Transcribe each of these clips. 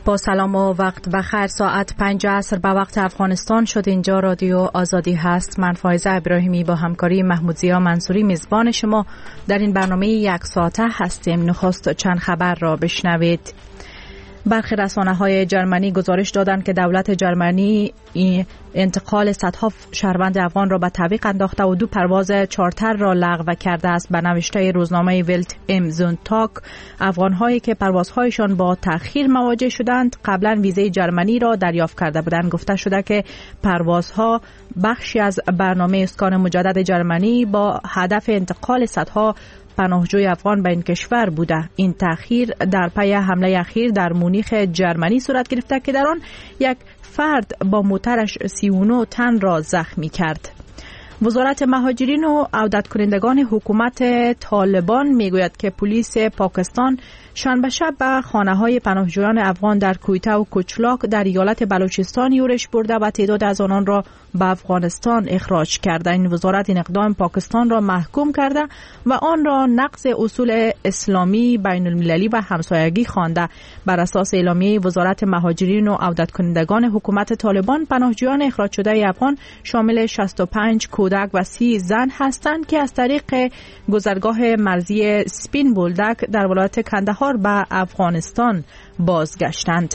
با سلام و وقت بخیر. ساعت 5 عصر به وقت افغانستان شد. اینجا رادیو آزادی هست. من فایزه ابراهیمی با همکاری محمودزیا منصوری میزبان شما در این برنامه یک ساعته هستیم. نخست چند خبر را بشنوید. برخی رسانه‌های جرمنی گزارش دادند که دولت جرمنی انتقال صدها شهروند افغان را به تعویق انداخته و 2 پرواز چارتر را لغو کرده است. به نوشته روزنامه ولت ام زونتاگ، افغان‌هایی که پروازهایشان با تأخیر مواجه شدند قبلا ویزای جرمنی را دریافت کرده بودند. گفته شده که پروازها بخشی از برنامه اسکان مجدد جرمنی با هدف انتقال صدها پناهجوی افغان به این کشور بوده. این تأخیر در پی حمله اخیر در مونیخ جرمنی صورت گرفته که در آن یک فرد با موترش 39 تن را زخمی کرد. وزارت مهاجرین و عودت کنندگان حکومت طالبان میگوید که پلیس پاکستان شنبه شب به خانه‌های پناهجویان افغان در کویته و کوچلاک در ایالت بلوچستان یورش برده و تعداد از آنان را به افغانستان اخراج کرده. این وزارت این اقدام پاکستان را محکوم کرده و آن را نقض اصول اسلامی بین المللی و همسایگی خوانده. بر اساس اعلامیه وزارت مهاجرین و عودت کنندگان حکومت طالبان، پناهجویان اخراج شده افغان شامل 65 کودک و 30 زن هستند که از طریق گذرگاه مرزی سپین بولدک در ولایت کندهار به افغانستان بازگشتند.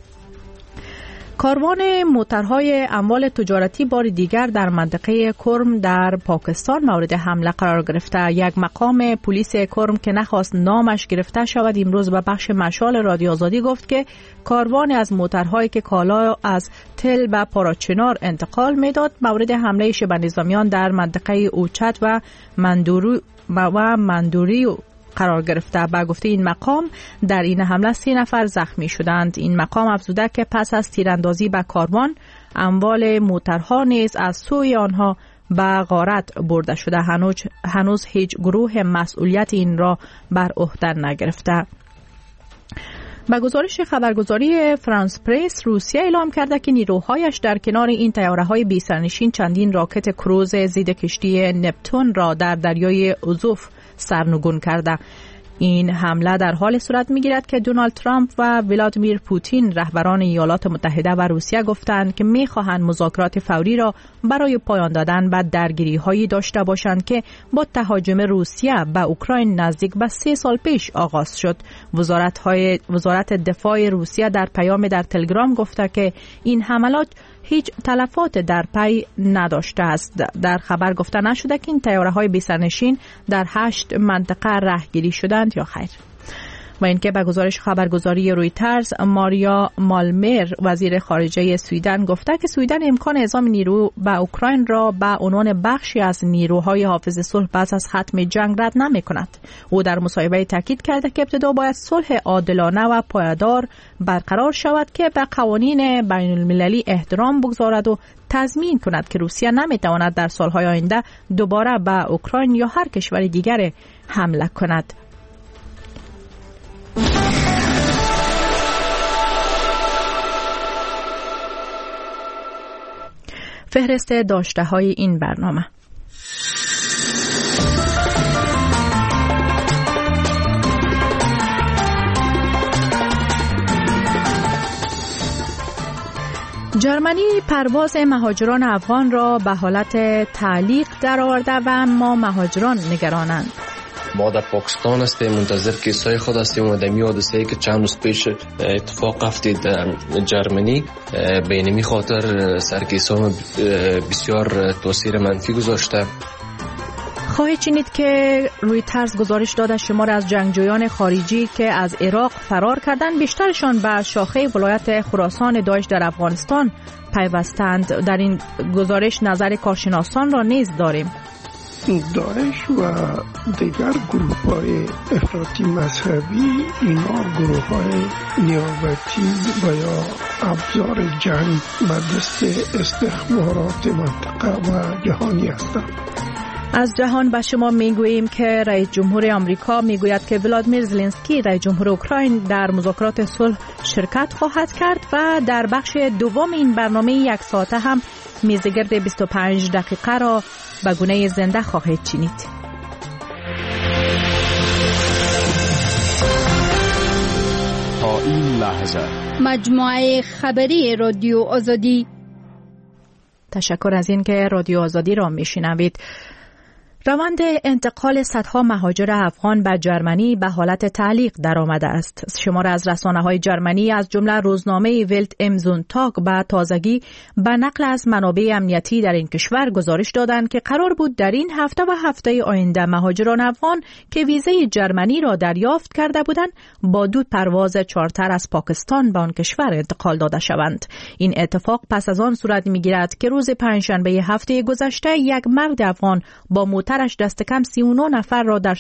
کاروان موترهای اموال تجارتی بار دیگر در منطقه کرم در پاکستان مورد حمله قرار گرفته. یک مقام پلیس کرم که نخواست نامش گرفته شود امروز به بخش مشال رادیو آزادی گفت که کاروان از موترهایی که کالا از تل به پاراچنار انتقال میداد مورد حمله شبه نظامیان در منطقه اوچت و مندوری قرار گرفته. با گفته این مقام در این حمله 3 نفر زخمی شدند. این مقام افزوده که پس از تیراندازی به کاروان، اموال موترها نیز از سوی آنها به غارت برده شده. هنوز هیچ گروه مسئولیت این را بر عهده نگرفته. با گزارش خبرگزاری فرانس پرس، روسیه اعلام کرده که نیروهایش در کنار این طیاره‌های بی‌سرنشین چندین راکت کروز ضد کشتی نپتون را در دریای آزوف سرنگون کرده. این حمله در حال صورت می‌گیرد که دونالد ترامپ و ولادیمیر پوتین رهبران ایالات متحده و روسیه گفتند که می‌خواهند مذاکرات فوری را برای پایان دادن به درگیری‌هایی داشته باشند که با تهاجم روسیه به اوکراین نزدیک به 3 سال پیش آغاز شد. وزارت دفاع روسیه در پیام در تلگرام گفته که این حملات هیچ تلفات در پی نداشته است. در خبر گفته نشده که این طیاره‌های بی‌سرنشین در 8 منطقه رهگیری شدند یا خیر. و اینکه به گزارش خبرگزاری رویترز، ماریا مالمر وزیر خارجه سوئدن گفته که سوئدن امکان اعزام نیرو به اوکراین را به عنوان بخشی از نیروهای حافظ صلح پس از ختم جنگ رد نمی‌کند. او در مصاحبه تاکید کرده که ابتدا باید صلح عادلانه و پایدار برقرار شود که به قوانین بین المللی احترام بگذارد و تضمین کند که روسیه نمی‌تواند در سال‌های آینده دوباره به اوکراین یا هر کشور دیگر حمله کند. فهرست داشته‌های این برنامه. جرمنی پرواز مهاجران افغان را به حالت تعلیق درآورده و اما مهاجران نگرانند. ما در پاکستان هستیم، منتظر کیسای خود هستیم و دمی حادثه‌ای که چند روز پیش اتفاق افتاد در جرمنی به اینمی خاطر سرکیسان بسیار تاثیر منفی گذاشته. خواهید شنید که رویترز گزارش داده شمار از جنگجویان خارجی که از عراق فرار کردند بیشترشان به شاخه ولایت خراسان داعش در افغانستان پیوستند. در این گزارش نظر کارشناسان را نیز داریم. داعش و دیگر گروه‌های افراطی مذهبی اینا گروه‌های نیابتی و یا ابزار جنگ به دست استخبارات منطقه و جهانی هستند. از جهان به شما میگوییم که رئیس جمهور آمریکا میگوید که ولادیمیر زلنسکی رئیس جمهور اوکراین در مذاکرات صلح شرکت خواهد کرد و در بخش دوم این برنامه 1 ساعته هم میزگرد 25 دقیقه را به گونه زنده خواهید شنید. تا این لحظه مجموعه خبری رادیو آزادی. تشکر از این که رادیو آزادی را میشنوید. روند انتقال صدها مهاجر افغان به جرمنی به حالت تعلیق درآمده است. شمار از رسانه‌های جرمنی از جمله روزنامه ولت ام زونتاگ به تازگی به نقل از منابع امنیتی در این کشور گزارش دادند که قرار بود در این هفته و هفته آینده مهاجران افغان که ویزای جرمنی را دریافت کرده بودند با 2 پرواز چارتر از پاکستان به آن کشور انتقال داده شوند. این اتفاق پس از آن صورت می‌گیرد که روز پنجشنبه هفته گذشته یک مرد افغان با موترش دست کم 39 نفر را در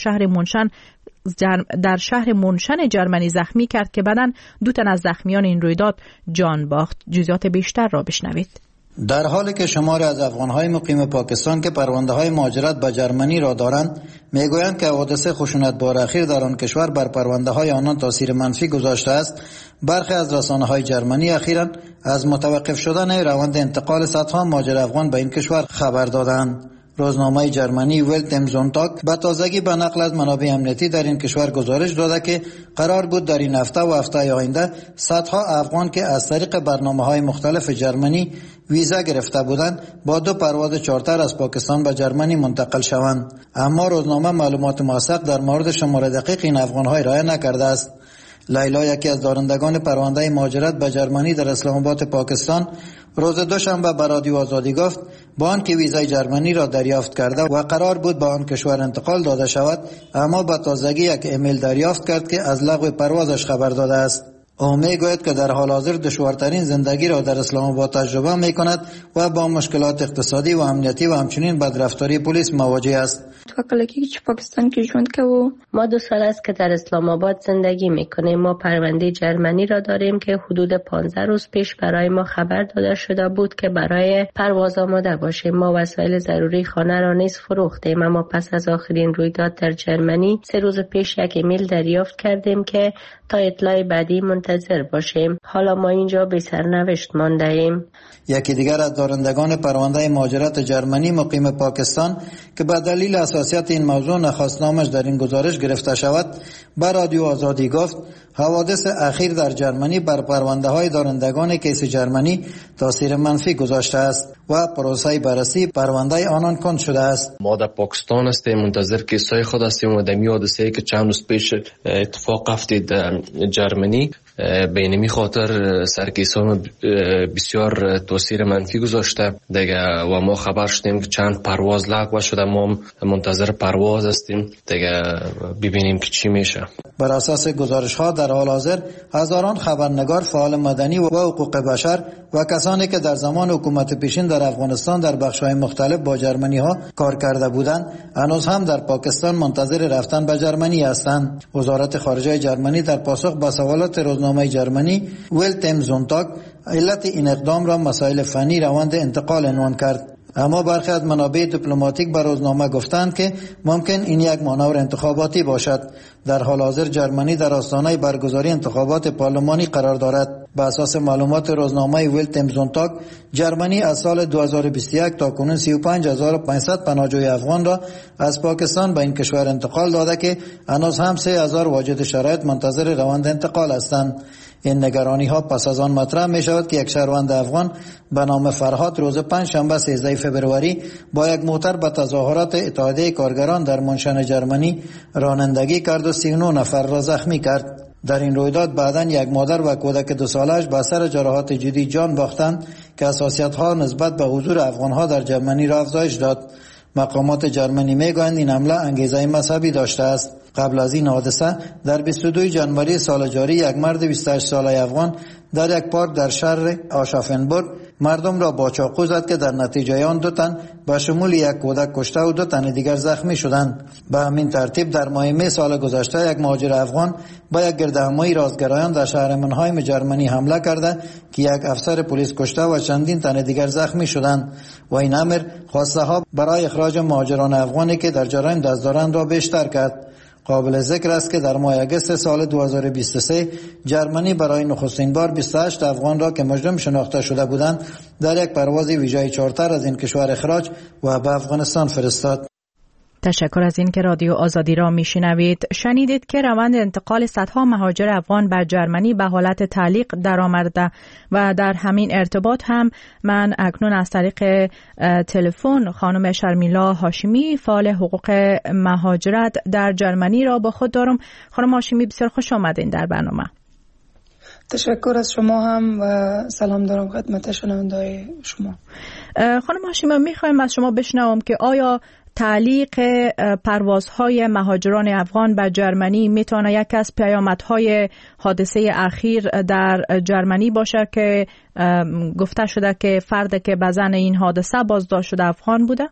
شهر منشن جرمنی زخمی کرد که بعداً 2 تن از زخمیان این رویداد جان باخت. جزئیات بیشتر را بشنوید. در حالی که شماری از افغان‌های مقیم پاکستان که پرونده‌های مهاجرت به جرمنی را دارند میگویند که حادثه خشونت‌بار اخیر در آن کشور بر پرونده‌های آنان تاثیر منفی گذاشته است، برخی از رسانه‌های جرمنی اخیراً از متوقف شدن روند انتقال صدها مهاجر افغان به این کشور خبر دادند. روزنامه جرمنی ولت ام زونتاگ به تازگی به نقل از منابع امنیتی در این کشور گزارش داده که قرار بود در این هفته و هفته آینده صدها افغان که از طریق برنامه‌های مختلف جرمنی ویزا گرفته بودند با 2 پرواز چارتر از پاکستان به جرمنی منتقل شوند، اما روزنامه معلومات موثق در مورد شمار دقیق این افغان‌ها ارائه نکرده است. لیلا، یکی از دارندگان پرونده مهاجرت به جرمنی در اسلام آباد پاکستان، روز دوشنبه به رادیو آزادی گفت با آنکه ویزای جرمنی را دریافت کرده و قرار بود به آن کشور انتقال داده شود، اما به تازگی یک ایمیل دریافت کرد که از لغو پروازش خبر داده است. او میگوید که در حال حاضر دشوارترین زندگی را در اسلام آباد تجربه میکند و با مشکلات اقتصادی و امنیتی و همچنین بدرفتاری پلیس مواجه است. پاکستان که ژوند کوو، ما 2 سال است که در اسلام آباد زندگی میکنیم. ما پرونده جرمنی را داریم که حدود 15 روز پیش برای ما خبر داده شده بود که برای پرواز آماده باشیم. ما وسایل ضروری خانه را نیز فروختیم، اما پس از آخرین رویداد در جرمنی 3 روز پیش یک ایمیل دریافت کردیم که تا اطلاع بعدی منتظر باشیم. حالا ما اینجا بی سرنوشت مانده ایم. یکی دیگر از دارندگان پرونده مهاجرت جرمنی مقیم پاکستان که به دلیل حساسیت این موضوع نخواست نامش در این گزارش گرفته شود، به رادیو آزادی گفت حوادث اخیر در جرمنی بر پرونده های دارندگان کیس جرمنی تاثیر منفی گذاشته است و پروسه بررسی پرونده آنان کند شده است. ما در پاکستان هستیم، منتظر کیسای خود هستیم و دمی حادثه‌ای که چند روز پیش اتفاق افتید در جرمنی به اینمی خاطر سرکیسان بسیار تاثیر منفی گذاشته دیگه و ما خبر شدیم که چند پرواز لغو شده. ما منتظر پرواز هستیم دیگه ببینیم که چی میشه. بر اساس گزارش ها در حال حاضر هزاران خبرنگار، فعال مدنی و حقوق بشر و کسانی که در زمان حکومت پیشین در افغانستان در بخش‌های مختلف با جرمنی ها کار کرده بودند هنوز هم در پاکستان منتظر رفتن به جرمنی هستند. وزارت خارجه جرمنی در پاسخ به سوالات روزنامه جرمنی ولت ام زونتاگ علت این اقدام را مسائل فنی روند انتقال عنوان کرد، اما برخی از منابع دیپلماتیک به روزنامه گفتند که ممکن این یک مانور انتخاباتی باشد. در حال حاضر جرمنی در آستانه برگزاری انتخابات پارلمانی قرار دارد. به اساس معلومات روزنامه ولت ام زونتاگ، جرمنی از سال 2021 تا کنون 35500 پناهجوی افغان را از پاکستان به این کشور انتقال داده که هنوز هم 3000 واجد شرایط منتظر روند انتقال هستند. این نگرانی ها پس از آن مطرح می شود که یک شهروند افغان به نام فرهاد روز پنجشنبه 13 فوریه با یک موتر به تظاهرات اتحادیه کارگران در منشن جرمنی رانندگی کرد و 39 نفر را زخمی کرد. در این رویداد بعداً یک مادر و کودک 2 سالش به اثر جراحات جدی جان باختند که حساسیت ها نسبت به حضور افغان ها در جرمنی را افزایش داد. مقامات جرمنی میگویند این حمله انگیزه مذهبی داشته است. قبل از این حادثه در 22 جنوری سال جاری یک مرد 28 ساله افغان در یک پارک در شهر آشافنبورگ مردم را با چاقو زد که در نتیجه آن 2 تن به شمول یک کودک کشته و 2 تن دیگر زخمی شدند. به همین ترتیب در ماه می سال گذشته یک مهاجر افغان با یک گردهمایی رازگرایان در شهر منهایم جرمنی حمله کرده که یک افسر پلیس کشته و چندین تن دیگر زخمی شدند و این امر خواسته ها برای اخراج مهاجران افغانی که در جرایم دست دارند را بیشتر کرد. قابل ذکر است که در ماه اگست سال 2023 جرمنی برای نخستین بار 28 افغان را که مجرم شناخته شده بودند در یک پرواز ویژه چارتر از این کشور اخراج و به افغانستان فرستاد. تشکر از این که رادیو آزادی را میشنوید. شنیدید که روند انتقال صدها مهاجر افغان به جرمنی به حالت تعلیق درآمده و در همین ارتباط هم من اکنون از طریق تلفن خانم شرمیلا هاشمی فعال حقوق مهاجرت در جرمنی را با خود دارم. خانم هاشمی بسیار خوش آمدین در برنامه. تشکر از شما هم و سلام دارم خدمت شنونده‌های شما. خانم هاشمی میخوایم از شما بشنوم که آیا تعلیق پروازهای مهاجران افغان به جرمنی میتونه یک از پیامدهای حادثه اخیر در جرمنی باشه که گفته شده که فردی که به زن این حادثه بازداشت شده افغان بوده؟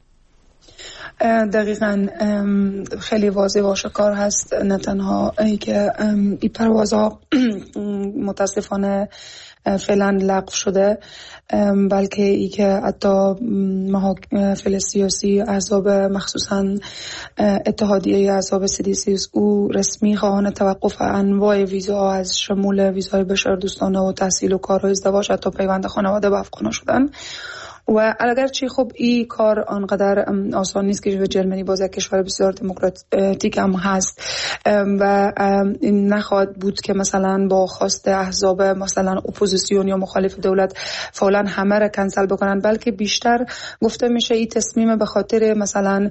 دقیقاً خیلی واضح و آشکار هست، نه تنها ای که این پروازها متاسفانه فعلا لغو شده، بلکه ای که حتی محافل سیاسی احزاب مخصوصا اتحادیه احزاب CDCSU او رسمی خواهان توقف انواع ویزاها از شمول ویزای بشردوستانه و تحصیل و کار و ازدواج حتی پیوند خانواده به افغان شدن. و اگرچه خب این کار آنقدر آسان نیست که جرمنی باز یک کشور بسیار دموکراتیک هم هست و این نخواهد بود که مثلا با خواست احزاب مثلا اپوزیسیون یا مخالف دولت فعلا همه را کنسل بکنن، بلکه بیشتر گفته میشه این تصمیم به خاطر مثلا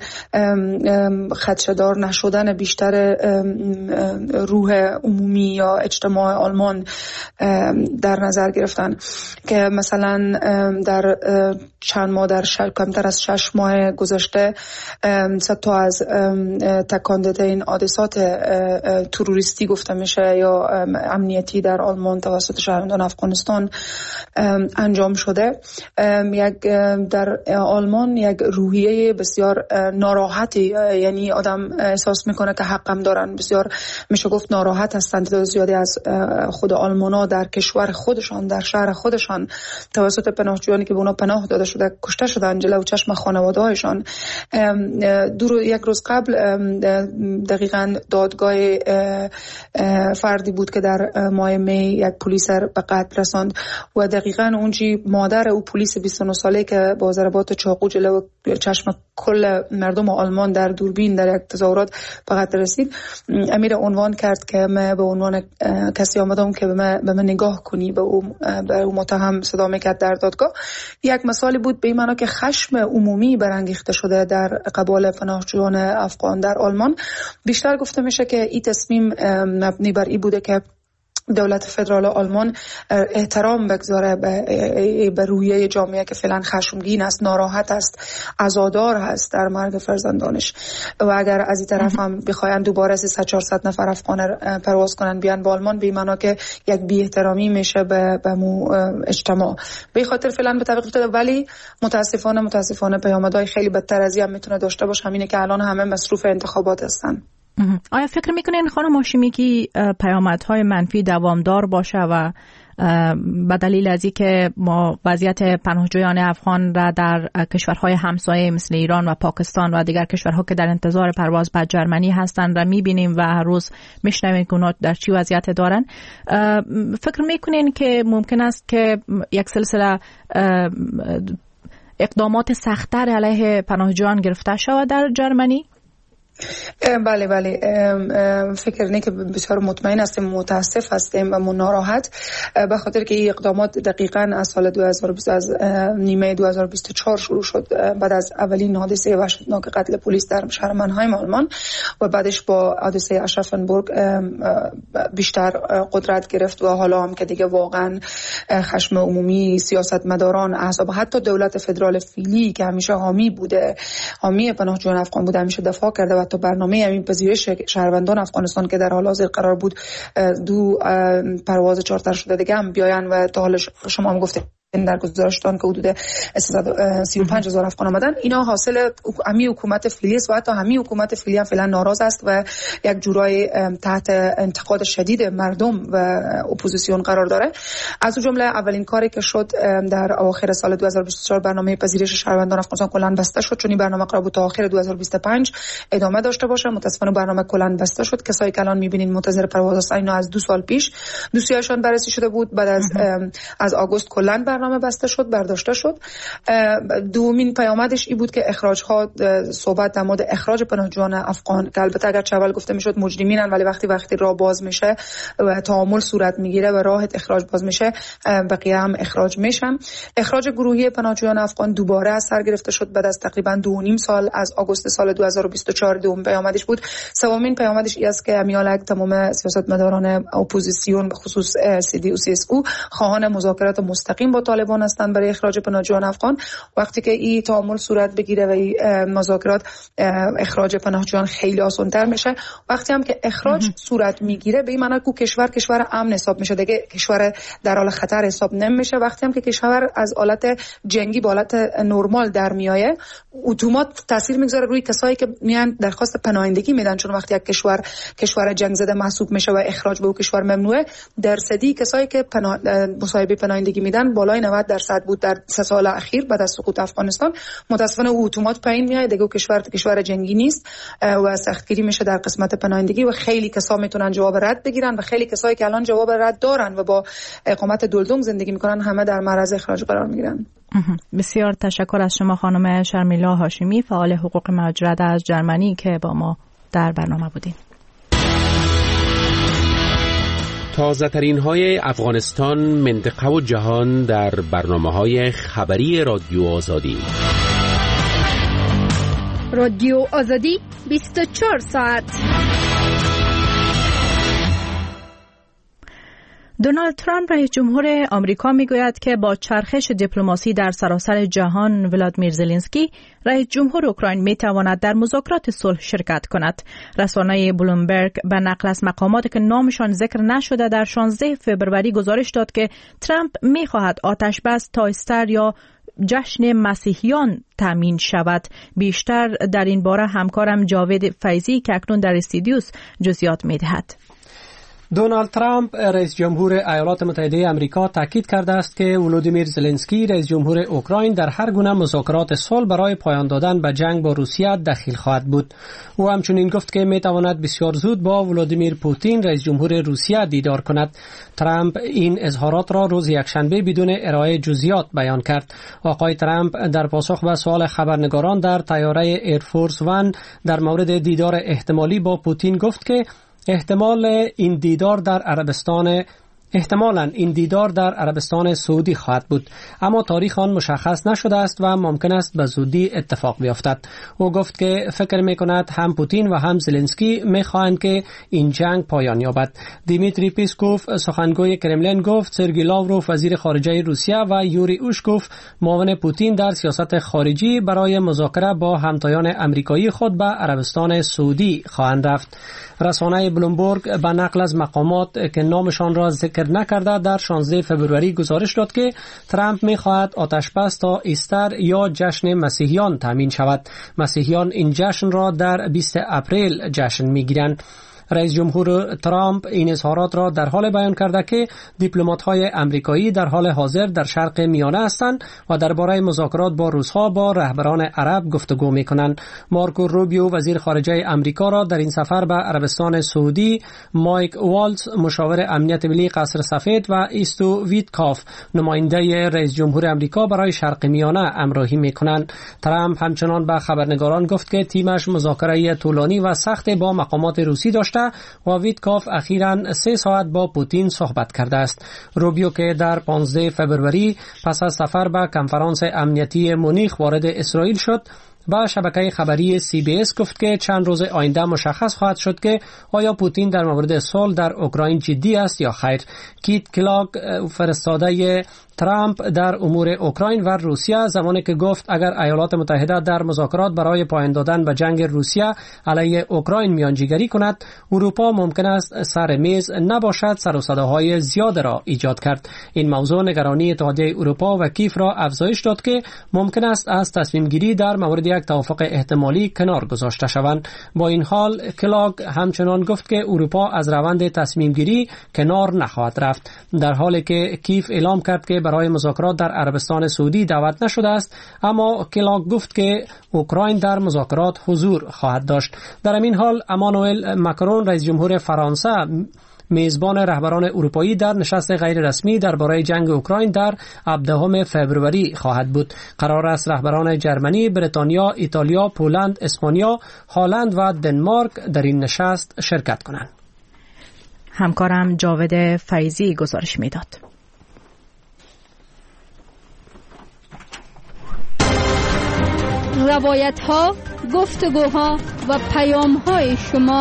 خدشه‌دار نشدن بیشتر روح عمومی یا اجتماع آلمان در نظر گرفتن که مثلا در چند ماه کمتر از 6 ماه گذشته صد تا از تکان داده این حادثات تروریستی گفته میشه یا امنیتی در آلمان توسط شهروندان افغانستان انجام شده. در آلمان یک روحیه بسیار ناراحتی، یعنی آدم احساس میکنه که حقم دارن، بسیار میشه گفت ناراحت هستند تعداد زیادی از خود آلمانا در کشور خودشان در شهر خودشان توسط پناهجویانی که به اونا پناه داده شده کشته شدن جلوی چشم خانواده‌هایشان. یک روز قبل دقیقاً دادگاه فردی بود که در ماه می یک پلیس به قتل رساند و دقیقاً اونجی مادر او پلیس 29 ساله که با ضربات چاقو جلوی چشم کل مردم آلمان در دوربین در یک تظاهرات به قتل رسید، امیر عنوان کرد که من به عنوان کسی آمدم که به من نگاه کنی، به او متهم صدا میکرد در دادگاه. یک مثالی بود به این معنا که خشم عمومی برانگیخته شده در قبال پناهجویان افغان در آلمان. بیشتر گفته میشه که این تصمیم مبنی بر این بوده که دولت فدرال آلمان احترام بگذاره به روحیه جامعه که فعلا خشمگین است، ناراحت است، عزادار هست در مرگ فرزندانش و اگر از این طرف هم بخواین دوباره 300-400 نفر افغان پرواز کنن بیان به آلمان، به معنی که یک بی احترامی میشه به اجتماع. به خاطر فعلا به تعویق افتاده، ولی متاسفانه پیامدهای خیلی بدتر از این هم میتونه داشته باشه، همینه که الان همه مصروف انتخابات هستن. آیا فکر میکنین خانم هاشمی که پیامدهای منفی دوامدار باشه و به دلیل از اینکه ما وضعیت پناهجویان افغان را در کشورهای همسایه مثل ایران و پاکستان و دیگر کشورها که در انتظار پرواز به جرمنی هستند را میبینیم و هر روز میشنویم که اونا در چی وضعیت دارن، فکر میکنین که ممکن است که یک سلسله اقدامات سخت‌تر علیه پناهجویان گرفته شود در جرمنی؟ بله فکر نه که بسیار مطمئن هستیم، متاسف هستیم و ناراحت به خاطر که این اقدامات دقیقاً از سال 2020 از نیمه 2024 شروع شد بعد از اولین حادثه وحشتناک قتل پلیس در شهر منهایم آلمان و بعدش با حادثه اشرافنبورگ بیشتر قدرت گرفت و حالا هم که دیگه واقعاً خشم عمومی، سیاستمداران، احزاب، حتی دولت فدرال فعلی که همیشه حامی پناهجویان افغان بوده، همیشه دفاع کرده و تا برنامه همین پذیرش شهروندان افغانستان که در حال حاضر قرار بود 2 پرواز چارتر شده دیگه هم بیاین و تا حال شما هم گفتید در گزارشتان که حدود 335,000 افغان آمدن، اینا حاصل همی حکومت فعلی است و حتی همی حکومت فعلی هم فعلا ناراض است و یک جورای تحت انتقاد شدید مردم و اپوزیسیون قرار داره. از اون جمله اولین کاری که شد در اواخر سال 2024 برنامه پذیرش شهروندان افغانستان کلاً بسته شد، چون این برنامه قرار بود تا آخر 2025 ادامه داشته باشه. متاسفانه برنامه کلاً بسته شد. کسایی که الان می‌بینید منتظر پرواز هستن اینا از 2 سال پیش دوسیه‌شان بررسی شده بود، بعد از آگوست کلاً برنامه برنامه بسته شد برداشته شد. دومین پیامدش این بود که اخراج ها، صحبت در مورد اخراج پناهجویان افغان که البته اگر اول گفته میشد مجرمینن، ولی وقتی راه باز میشه و تعامل صورت میگیره و راه اخراج باز میشه، بقیه هم اخراج میشن. اخراج گروهی پناهجویان افغان دوباره از سر گرفته شد بعد از تقریبا 2.5 سال، از آگوست سال 2024. دوم پیامدش بود. سومین پیامدش این است که امیالک تمام سیاستمداران اپوزیسیون به خصوص CDU و CSU خواهان مذاکرات مستقیم با طالبان هستند برای اخراج پناهجویان افغان. وقتی که این تعامل صورت بگیره و این مذاکرات، اخراج پناهجویان خیلی آسان‌تر میشه. وقتی هم که اخراج صورت میگیره به این معنی که کشور امن حساب میشه، دیگه کشور در حال خطر حساب نمیشه. وقتی هم که کشور از حالت جنگی به حالت نرمال در میایه، اتومات تاثیر میگذاره روی کسایی که میان درخواست پناهندگی میدن، چون وقتی یک کشور جنگ زده محسوب میشه و اخراج به اون کشور ممنوعه، درصدی کسایی که مصاحبه پناهندگی میدن بالای 90% بود در 3 سال اخیر بعد از سقوط افغانستان. متاسفانه اتومات پایین میاد، دیگه کشور جنگی نیست و سختگیری میشه در قسمت پناهندگی و خیلی کسا میتونن جواب رد بگیرن و خیلی کسایی که الان جواب رد دارن و با اقامت دلدنگ زندگی میکنن همه در معرض اخراج قرار میگیرن. بسیار تشکر از شما خانم شرمیلا هاشمی، فعال حقوق مهاجرت از جرمنی که با ما در برنامه بودین. تازه ترین های افغانستان، منطقه و جهان در برنامه های خبری رادیو آزادی. رادیو آزادی 24 ساعت. دونالد ترامپ رئیس جمهور آمریکا میگوید که با چرخش دیپلماسی در سراسر جهان، ولادیمیر زلنسکی رئیس جمهور اوکراین میتواند در مذاکرات صلح شرکت کند. رسانه بلومبرگ به نقل از مقاماتی که نامشان ذکر نشده در 16 فوریه گزارش داد که ترامپ میخواهد آتش بس تا ایستر یا جشن مسیحیان تامین شود. بیشتر در این باره همکارم جاوید فیضی که اکنون در استودیو جزئیات میدهد. دونالد ترامپ رئیس جمهور ایالات متحده آمریکا تاکید کرده است که ولودیمیر زلنسکی رئیس جمهور اوکراین در هر گونه مذاکرات صلح برای پایان دادن به جنگ با روسیه دخیل خواهد بود. او همچنین گفت که میتواند بسیار زود با ولودیمیر پوتین رئیس جمهور روسیه دیدار کند. ترامپ این اظهارات را روز یکشنبه بدون ارائه جزئیات بیان کرد. آقای ترامپ در پاسخ به سوال خبرنگاران در طیاره ایرفورس ون در مورد دیدار احتمالی با پوتین گفت که احتمالاً این دیدار در عربستان سعودی خواهد بود، اما تاریخ آن مشخص نشده است و ممکن است به زودی اتفاق بیفتد. او گفت که فکر می‌کند هم پوتین و هم زلنسکی می‌خواهند که این جنگ پایان یابد. دیمیتری پیسکوف سخنگوی کرملین گفت سرگئی لاوروف وزیر خارجه روسیه و یوری اوشکوف معاون پوتین در سیاست خارجی برای مذاکره با همتایان آمریکایی خود به عربستان سعودی خواهند رفت. رسانه بلومبرگ به نقل از مقامات که نامشان را ذکر نکرده در 16 فوریه گزارش داد که ترامپ می‌خواهد آتش بس تا ایستر یا جشن مسیحیان تامین شود. مسیحیان این جشن را در 20 اپریل جشن می‌گیرند. رئیس جمهور ترامپ این اظهارات را در حال بیان کرده که دیپلمات‌های آمریکایی در حال حاضر در شرق میانه هستند و درباره مذاکرات با روس‌ها با رهبران عرب گفتگو می‌کنند. مارکو روبیو وزیر خارجه آمریکا را در این سفر به عربستان سعودی، مایک والتز مشاور امنیت ملی قصر سفید و ایستو ویتکاف نماینده رئیس جمهور آمریکا برای شرق میانه همراهی می‌کنند. ترامپ همچنان به خبرنگاران گفت که تیمش مذاکره طولانی و سخت با مقامات روسی داشته و ویتکاف اخیراً 3 ساعت با پوتین صحبت کرده است. روبیو که در 15 فوریه پس از سفر به کنفرانس امنیتی مونیخ وارد اسرائیل شد، با شبکه خبری CBS گفت که چند روز آینده مشخص خواهد شد که آیا پوتین در مورد صلح در اوکراین جدی است یا خیر. کیت کلاگ فرستاده ترامپ در امور اوکراین و روسیه زمانی که گفت اگر ایالات متحده در مذاکرات برای پایان دادن به جنگ روسیه علیه اوکراین میانجیگری کند، اروپا ممکن است سر میز نباشد، سر و صداهای زیاد را ایجاد کرد. این موضوع نگرانی اتحادیه اروپا و کیف را افزایش داد که ممکن است از تصمیم گیری در مورد یک توافق احتمالی کنار گذاشته شوند. با این حال کلاگ همچنان گفت که اروپا از روند تصمیم گیری کنار نخواهد رفت، در حالی که کیف اعلام کرد که برای مذاکرات در عربستان سعودی دعوت نشده است، اما کلاگ گفت که اوکراین در مذاکرات حضور خواهد داشت. در همین حال امانوئل ماکرون رئیس جمهور فرانسه میزبان رهبران اروپایی در نشست غیر رسمی درباره جنگ اوکراین در 17 فوریه خواهد بود. قرار است رهبران جرمنی، بریتانیا، ایتالیا، پولند، اسپانیا، هلند و دنمارک در این نشست شرکت کنند. همکارم جاوید فیضی گزارش میداد. روایت ها، گفتگوها و پیام های شما.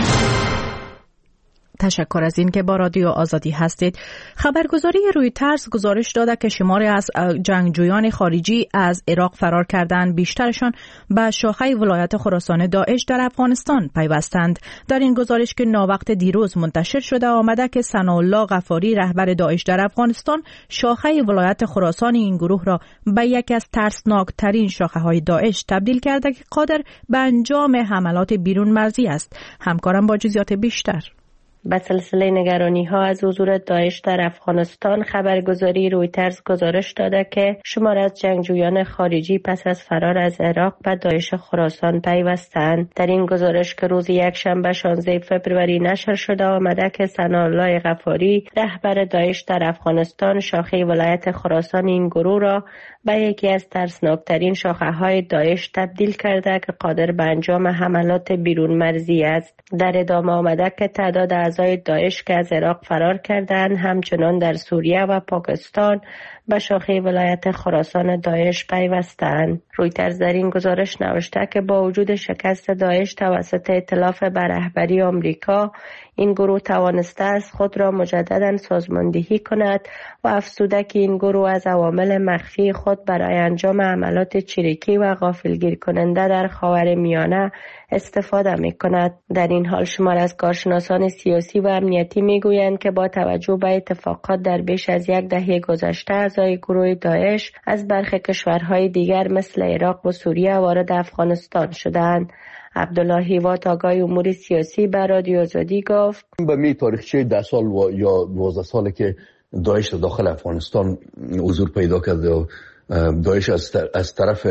تشکر از این که با رادیو آزادی هستید. خبرگزاری رویترز گزارش داده که شماری از جنگجویان خارجی از عراق فرار کردند، بیشترشان به شاخه ولایت خراسان داعش در افغانستان پیوستند. در این گزارش که ناوقت دیروز منتشر شده آمده که ثناءالله غفاری رهبر داعش در افغانستان شاخه ولایت خراسان این گروه را به یکی از ترسناکترین شاخه‌های داعش تبدیل کرده که قادر به انجام حملات بیرون مرزی است. همکارم با جزئیات بیشتر. به سلسله نگرانی‌ها از حضور داعش در افغانستان، خبرگزاری رویترز گزارش داده که شمار از جنگجویان خارجی پس از فرار از عراق به داعش خراسان پیوستند. در این گزارش که روز یکشنبه 16 فوریه نشر شده آمده که ثناءالله غفاری رهبر داعش در افغانستان شاخه ولایت خراسان این گروه را به یکی از ترسناکترین شاخه‌های داعش تبدیل کرده که قادر به انجام حملات بیرون مرزی است. در ادامه آمده که تعداد اعضای داعش که از عراق فرار کردند همچنان در سوریه و پاکستان به شاخه ولایت خراسان داعش پیوستند. رویترز در این گزارش نوشته که با وجود شکست داعش توسط ائتلاف به رهبری آمریکا، این گروه توانسته است خود را مجددا سازماندهی کند و افزوده که این گروه از عوامل مخفی خود برای انجام عملات چریکی و غافلگیر کننده در خاورمیانه استفاده می کند. در این حال شمار از کارشناسان سیاسی و امنیتی می گویند که با توجه به اتفاقات در بیش از یک دهه گذشته اعضای گروه داعش از برخی کشورهای دیگر مثل عراق و سوریه وارد افغانستان شدند. عبدالله هیوات آگاه امور سیاسی به رادیو آزادی گفت به می تاریخچه 10 سال یا 12 ساله که داعش داخل افغانستان حضور پیدا کرده و داعش از طرف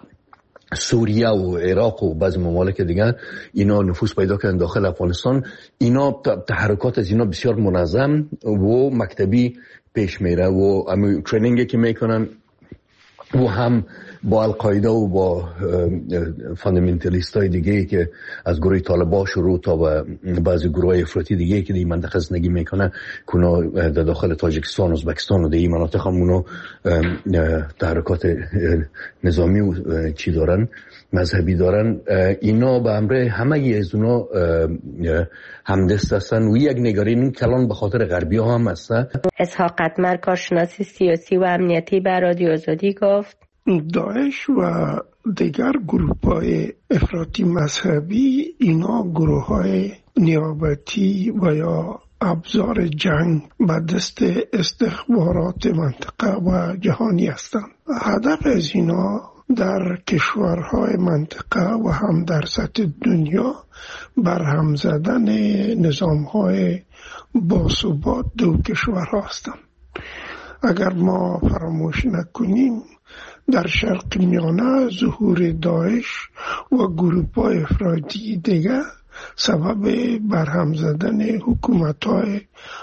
سوریه و عراق و بعضی ممالک دیگر اینا نفوذ پیدا کردن داخل افغانستان. اینا تحرکات از اینا بسیار منظم و مکتبی پیش میره و همین ترینینگی که میکنن و هم با القاعده و با فاندامنتالیست های دیگه که از گروه طالبان شروع تا به بعضی گروه افراطی دیگه که در منطقه زندگی میکنن کنا در داخل تاجیکستان و ازبکستان و در این مناطق هم اونا تحرکات نظامی و چی دارن، مذهبی دارن. اینا به امر همه از اونا همدست هستن و یک نگرانی کلان به خاطر غربی ها هم هستن. اسحاق قطمر کارشناس سیاسی و امنیتی به رادیو آزادی گفت داعش و دیگر گروه‌های افراطی مذهبی اینا گروه‌های نیابتی و یا ابزار جنگ به دست استخبارات منطقه و جهانی هستند. هدف از اینا در کشورهای منطقه و هم در سطح دنیا برهم زدن نظام‌های باثبات دو کشورها هستند. اگر ما فراموش نکنیم در شرق میانه ظهور داعش و گروه‌های افراطی دیگر سبب برهم زدن حکومت‌های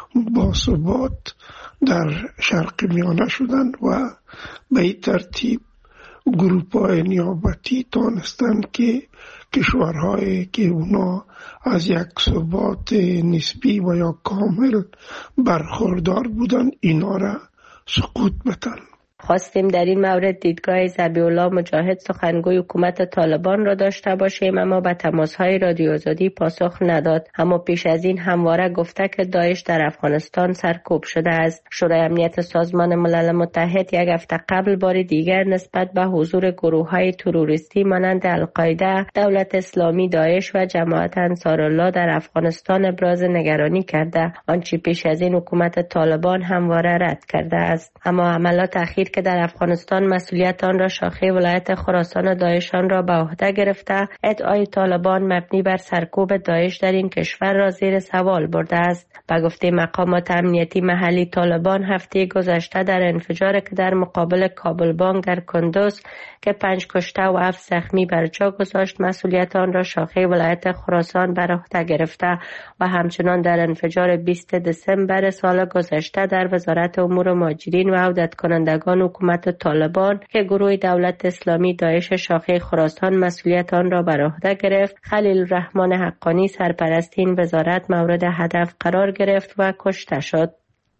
باثبات در شرق میانه شدند و به این ترتیب گروه‌های نیابتی تانستند که کشورهایی که اونا از یک ثبات نسبی و یا کامل برخوردار بودند اینا را سقوط بدن. خواستیم در این مورد دیدگاه ذبیح الله مجاهد سخنگوی حکومت طالبان را داشته باشیم اما به تماس‌های رادیو آزادی پاسخ نداد. اما پیش از این همواره گفته که داعش در افغانستان سرکوب شده است. شورای امنیت سازمان ملل متحد یک هفته قبل بار دیگر نسبت به حضور گروه‌های تروریستی مانند القاعده، دولت اسلامی، داعش و جماعت انصارالله در افغانستان ابراز نگرانی کرده، آنچه پیش از این حکومت طالبان همواره رد کرده است. اما حملات اخیر که در افغانستان مسئولیت آن را شاخه ولایت خراسان داعشان را به عهده گرفته، ادعای طالبان مبنی بر سرکوب داعش در این کشور را زیر سوال برده است. به گفته مقامات امنیتی محلی، طالبان هفته گذشته در انفجار که در مقابل کابل بانک در کندوز که 5 کشته و 7 زخمی بر جا گذاشت، مسئولیت آن را شاخه ولایت خراسان بر عهده گرفته و همچنان در انفجار 20 دسامبر سال گذشته در وزارت امور مهاجرین و عودت کنندگان حکومت طالبان که گروه دولت اسلامی داعش شاخه خراسان مسئولیت آن را بر عهده گرفت، خلیل الرحمن حقانی سرپرست این وزارت مورد هدف قرار گرفت و کشته شد.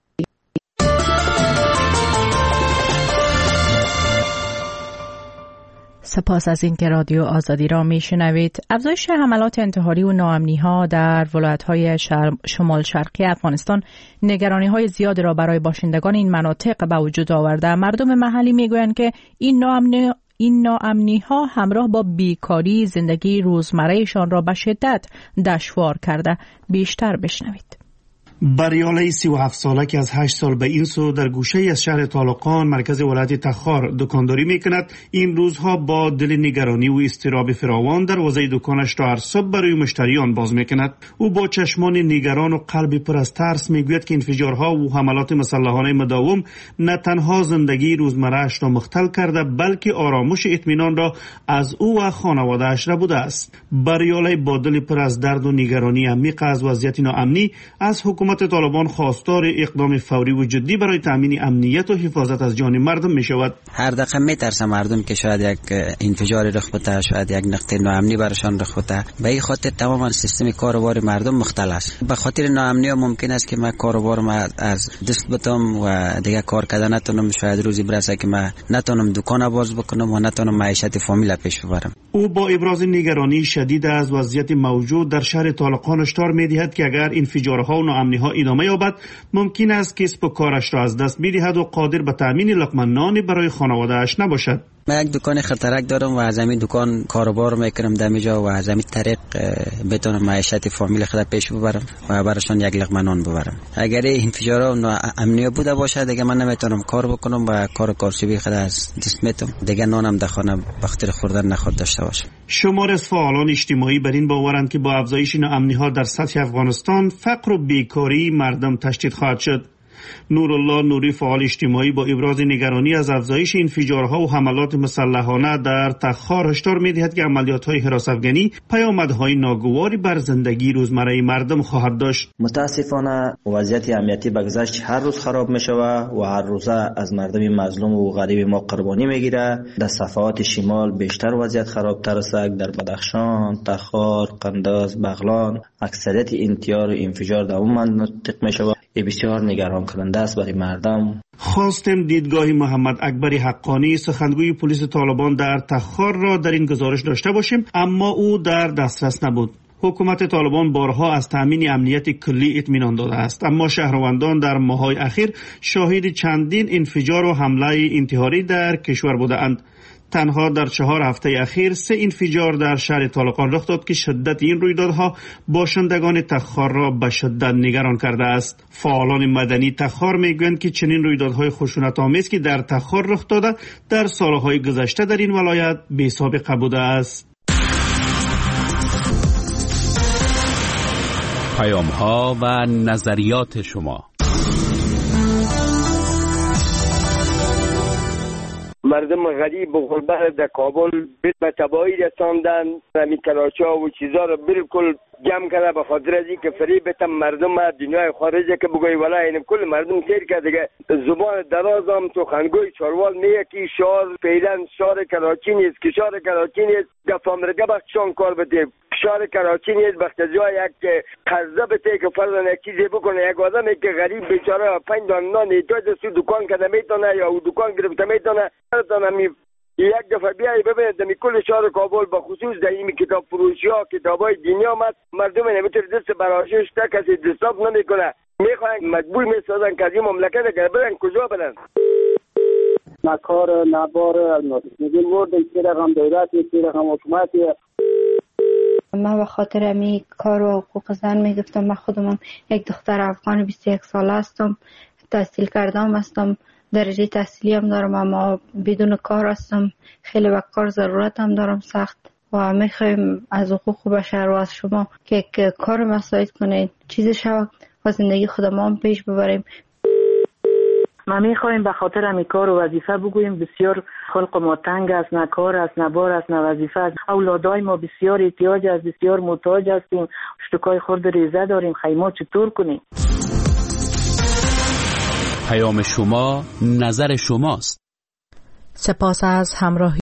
سپاس از این که رادیو آزادی را میشنوید. افزایش حملات انتحاری و ناامنی‌ها در ولایت‌های شمال شرقی افغانستان نگرانی‌های زیاد را برای باشندگان این مناطق به وجود آورده. مردم محلی میگویند که این ناامنی‌ها همراه با بیکاری زندگی روزمره‌شان را به شدت دشوار کرده. بیشتر بشنوید. بریاله 37 ساله که از 8 سال به این سو در گوشه از شهر طالقان مرکز ولایت تخار دکانداری میکند، این روزها با دل نگرانی و اضطراب فراوان دروازه دکانش را هر صبح برای مشتریان باز میکند. او با چشمان نگران و قلبی پر از ترس میگوید که انفجارها و حملات مسلحانه مداوم نه تنها زندگی روزمره‌اش را مختل کرده، بلکه آرامش اطمینان را از او و خانواده‌اش ربوده است. بریاله با دل پر از درد و نگرانی عمیق از وضعیت ناامنی از حکومت طالبان خواستار اقدام فوری و جدی برای تامین امنیت و حفاظت از جان مردم می شود. هر دقیقه می ترسم مردم که شاید یک انفجار رخ بده، شاید یک نقطه ناامنی برشان رخ بده. به این خاطر تماما سیستم کاروبار مردم مختل است. به خاطر ناامنی ممکن است که من کاروبارم از دست بدم و دیگه کار کردن نتونم. شاید روزی برسه که من نتونم دکان باز بکنم و نتونم معیشت فامیل پیش ببرم. او با ابراز نگرانی شدید از وضعیت موجود در شهر طالقان هشدار می‌دهد که اگر انفجارها و ناامنی‌ها ادامه یابد، ممکن است کسب و کارش را از دست بدهد و قادر به تامین لقمه نان برای خانواده‌اش نباشد. من یک دکان خطرک دارم و از همین دکان کاروبار میکنم دمیجا و از همین طریق بتونم معیشت فامیل خود پیش ببرم و براشون یک لقمه نان ببرم. اگر این انفجارها و امنیت بوده باشه دیگه من نمیتونم کار بکنم و کارچوبی خود از دست میتم. دیگه نانم در خانه بخاطر خوردن نخود داشته باشم. شمار از فعالان اجتماعی بر این باورند که با افزایش ناامنی‌ها در سطح افغانستان فقر و بیکاری مردم تشدید خواهد شد. نورالله نوری فعال اجتماعی با ابراز نگرانی از افزایش انفجارها و حملات مسلحانه در تخار هشدار می‌دهد که عملیات‌های حراس‌افکنی پیامدهای ناگواری بر زندگی روزمره مردم خواهد داشت. متاسفانه وضعیت امنیتی بگذشت هر روز خراب می‌شود و هر روزه از مردم مظلوم و غریب ما قربانی می‌گیره. در صفحات شمال بیشتر وضعیت خرابتر است. در بدخشان، تخار، قنداز، بغلان اکثریت انفجار و انفجار در اون مناطق می‌شود. بسیار نگران کننده است برای مردم. خواستم دیدگاه محمد اکبر حقانی سخنگوی پلیس طالبان در تخار را در این گزارش داشته باشیم، اما او در دسترس نبود. حکومت طالبان بارها از تامین امنیت کلی اطمینان داده است، اما شهروندان در ماه‌های اخیر شاهد چندین انفجار و حمله انتحاری در کشور بودند. تنها در 4 هفته اخیر 3 انفجار در شهر طالقان رخ داد که شدت این رویدادها باشندگان تخار را به شدت نگران کرده است. فعالان مدنی تخار میگویند که چنین رویدادهای خشونت‌آمیز که در تخار رخ داده در سالهای گذشته در این ولایت بی سابقه بوده است. پیام‌ها و نظریات شما. مردم غریب و غربت در کابل به تباهی رساندن. همین کلاشا و چیزا رو بالکل جمع کرده به خاطر از اینکه فریب بتن مردم دنیای خارجه که بگوی والا این کل مردم سیر کرده دیگه. زبان دراز هم تو خنگوی چاروال میگه که شهر فعلا شهر کراچی نیست، که شهر کراچی نیست گفامرگه بخشان کار بده. شهر کراچی نیست وقت جای یک قرضه بده که فرضاً یک چیزی بکنه. یک آدمی که غریب بیچاره 5 دانه نان احتیاج است دکان کنه میتونه یا دکان گرفته میتونه یک دفعه بیایی ببینید در کل شهر کابل به خصوص در این کتاب فروشی ها کتابای دینی آمد مردم نمیتونه دست براشش تا کسی دستاب نمیکنه. میخواین مجبور میسازن که از این مملکت اگر برن کجا برن؟ نکار نبار میگیم ورد یک رقم دولت یک رقم حکومت. من به خاطر امی کار و حقوق زن میگفتم. من خودم یک دختر افغان 21 ساله هستم، تحصیل کردم هستم درجه تحصیلی هم دارم اما بدون کار هستم. خیلی به کار ضرورت هم دارم سخت و میخوایم از حقوق بشر و از شما که کار مساعد کنید چیزی شود و زندگی خودمان پیش ببریم. ما میخوایم به خاطر همین کار و وظیفه بگوییم بسیار خلق ما تنگ است، نه کار است، نه بار است، نه وظیفه است. اولادای ما بسیار احتیاج است، بسیار محتاج هستیم، اشتکای خورد ریزه داریم، خیمه چطور کنیم؟ پیام شما نظر شماست. سپاس از همراهی.